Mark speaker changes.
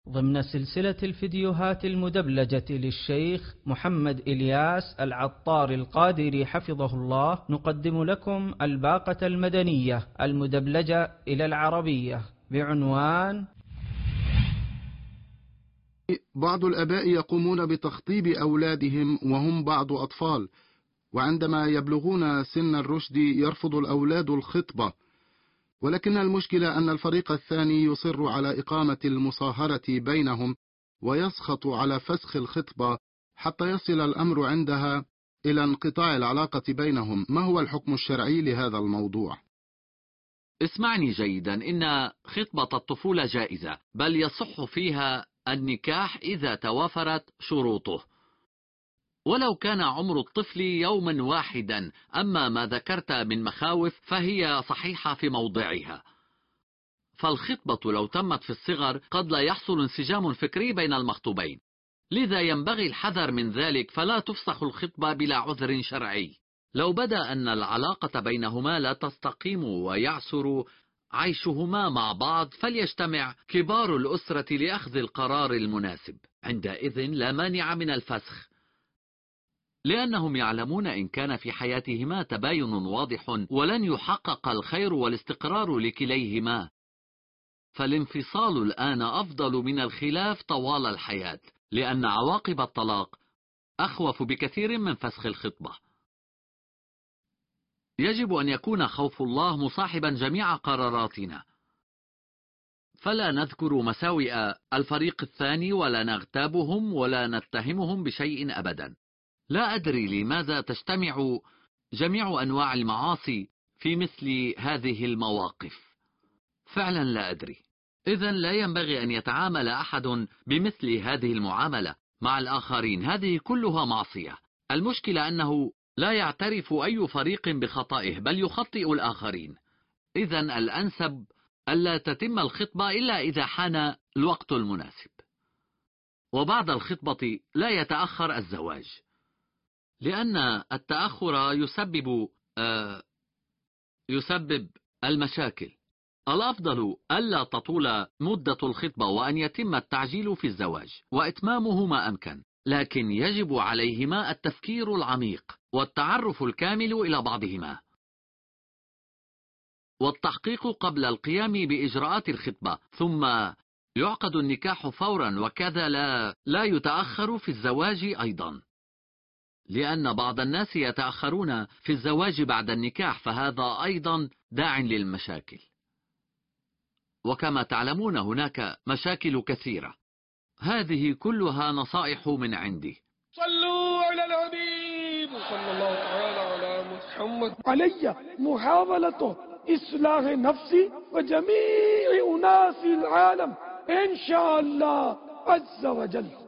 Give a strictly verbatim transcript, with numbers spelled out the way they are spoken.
Speaker 1: ضمن سلسلة الفيديوهات المدبلجة للشيخ محمد إلياس العطار القادري حفظه الله، نقدم لكم الباقة المدنية المدبلجة إلى العربية بعنوان:
Speaker 2: بعض الآباء يقومون بتخطيب أولادهم وهم بعض أطفال، وعندما يبلغون سن الرشد يرفض الأولاد الخطبة، ولكن المشكلة أن الفريق الثاني يصر على إقامة المصاهرة بينهم ويسخط على فسخ الخطبة حتى يصل الأمر عندها إلى انقطاع العلاقة بينهم. ما هو الحكم الشرعي لهذا الموضوع؟
Speaker 3: اسمعني جيدا، إن خطبة الطفولة جائزة، بل يصح فيها النكاح إذا توافرت شروطه، ولو كان عمر الطفل يوما واحدا. أما ما ذكرت من مخاوف فهي صحيحة في موضعها، فالخطبة لو تمت في الصغر قد لا يحصل انسجام فكري بين المخطوبين، لذا ينبغي الحذر من ذلك، فلا تفسخ الخطبة بلا عذر شرعي. لو بدا أن العلاقة بينهما لا تستقيم ويعسر عيشهما مع بعض، فليجتمع كبار الأسرة لأخذ القرار المناسب، عندئذ لا مانع من الفسخ، لأنهم يعلمون إن كان في حياتهما تباين واضح ولن يحقق الخير والاستقرار لكليهما، فالانفصال الآن أفضل من الخلاف طوال الحياة، لأن عواقب الطلاق أخوف بكثير من فسخ الخطبة. يجب أن يكون خوف الله مصاحبا جميع قراراتنا، فلا نذكر مساوئ الفريق الثاني ولا نغتابهم ولا نتهمهم بشيء أبدا. لا أدري لماذا تجتمع جميع أنواع المعاصي في مثل هذه المواقف، فعلا لا أدري. إذن لا ينبغي أن يتعامل أحد بمثل هذه المعاملة مع الآخرين، هذه كلها معصية. المشكلة أنه لا يعترف أي فريق بخطئه بل يخطئ الآخرين. إذن الأنسب ألا تتم الخطبة إلا إذا حان الوقت المناسب، وبعد الخطبة لا يتأخر الزواج، لأن التأخر يسبب آه يسبب المشاكل. الأفضل ألا تطول مدة الخطبة وأن يتم التعجيل في الزواج وإتمامه ما أمكن، لكن يجب عليهما التفكير العميق والتعرف الكامل إلى بعضهما والتحقيق قبل القيام بإجراءات الخطبة، ثم يعقد النكاح فورا، وكذا لا, لا يتأخر في الزواج أيضا، لأن بعض الناس يتأخرون في الزواج بعد النكاح، فهذا أيضا داع للمشاكل. وكما تعلمون هناك مشاكل كثيرة. هذه كلها نصائح من عندي.
Speaker 4: صلوا على الحبيب صلى الله تعالى على محمد. علي محاولة إصلاح نفسي وجميع أناس العالم إن شاء الله عز وجل.